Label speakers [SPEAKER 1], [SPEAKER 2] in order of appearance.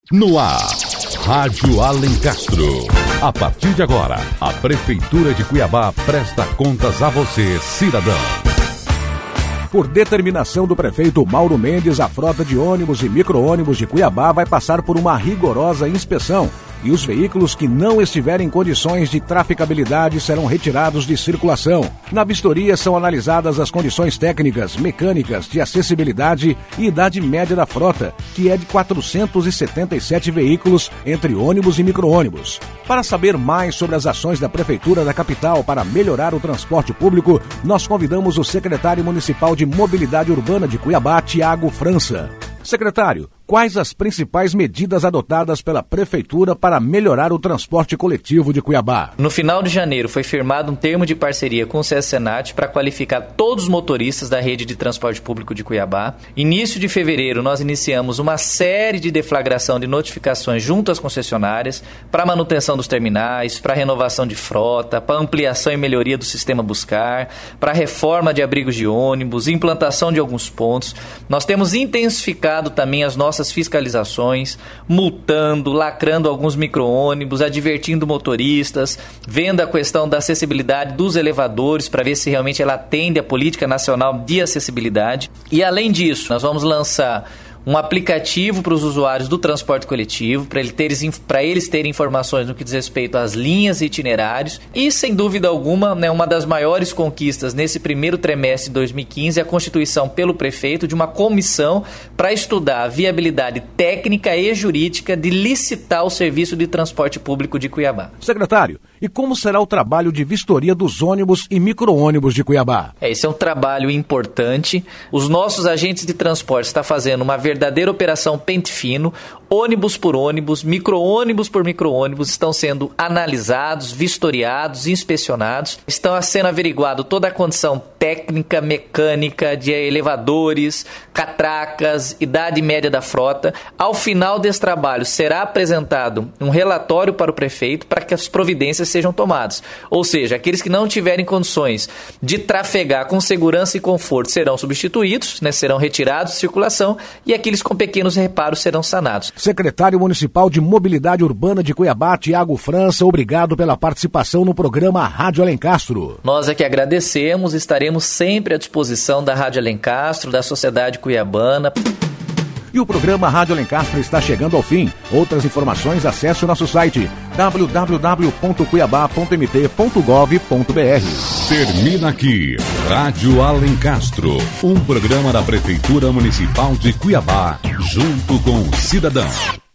[SPEAKER 1] No ar, Rádio Alencastro. A partir de agora, a Prefeitura de Cuiabá presta contas a você, cidadão.
[SPEAKER 2] Por determinação do prefeito Mauro Mendes, a frota de ônibus e micro-ônibus de Cuiabá vai passar por uma rigorosa inspeção e os veículos que não estiverem em condições de traficabilidade serão retirados de circulação. Na vistoria são analisadas as condições técnicas, mecânicas, de acessibilidade e idade média da frota, que é de 477 veículos, entre ônibus e micro-ônibus. Para saber mais sobre as ações da Prefeitura da capital para melhorar o transporte público, nós convidamos o secretário municipal de Mobilidade Urbana de Cuiabá, Tiago França. Secretário, quais as principais medidas adotadas pela Prefeitura para melhorar o transporte coletivo de Cuiabá?
[SPEAKER 3] No final de janeiro foi firmado um termo de parceria com o SESC-Senat para qualificar todos os motoristas da rede de transporte público de Cuiabá. Início de fevereiro nós iniciamos uma série de deflagração de notificações junto às concessionárias para manutenção dos terminais, para renovação de frota, para ampliação e melhoria do sistema Buscar, para reforma de abrigos de ônibus, implantação de alguns pontos. Nós temos intensificado também as nossas fiscalizações, multando, lacrando alguns micro-ônibus, advertindo motoristas, vendo a questão da acessibilidade dos elevadores para ver se realmente ela atende a política nacional de acessibilidade. E além disso, nós vamos lançar um aplicativo para os usuários do transporte coletivo, para eles terem informações no que diz respeito às linhas e itinerários. E, sem dúvida alguma, uma das maiores conquistas nesse primeiro trimestre de 2015 é a constituição pelo prefeito de uma comissão para estudar a viabilidade técnica e jurídica de licitar o serviço de transporte público de Cuiabá.
[SPEAKER 2] Secretário, e como será o trabalho de vistoria dos ônibus e micro-ônibus de Cuiabá?
[SPEAKER 3] Esse é um trabalho importante. Os nossos agentes de transporte estão fazendo uma verdadeira operação pente fino, ônibus por ônibus, micro-ônibus por micro-ônibus estão sendo analisados, vistoriados, inspecionados. Estão sendo averiguado toda a condição técnica, mecânica, de elevadores, catracas, idade média da frota. Ao final desse trabalho será apresentado um relatório para o prefeito para que as providências sejam tomadas. Ou seja, aqueles que não tiverem condições de trafegar com segurança e conforto serão substituídos, serão retirados de circulação e aqueles com pequenos reparos serão sanados.
[SPEAKER 2] Secretário Municipal de Mobilidade Urbana de Cuiabá, Tiago França, obrigado pela participação no programa Rádio Alencastro.
[SPEAKER 3] Nós é que agradecemos, estaremos sempre à disposição da Rádio Alencastro, da sociedade cuiabana.
[SPEAKER 2] E o programa Rádio Alencastro está chegando ao fim. Outras informações, acesse o nosso site www.cuiabá.mt.gov.br.
[SPEAKER 1] Termina aqui, Rádio Alencastro, um programa da Prefeitura Municipal de Cuiabá, junto com o cidadão.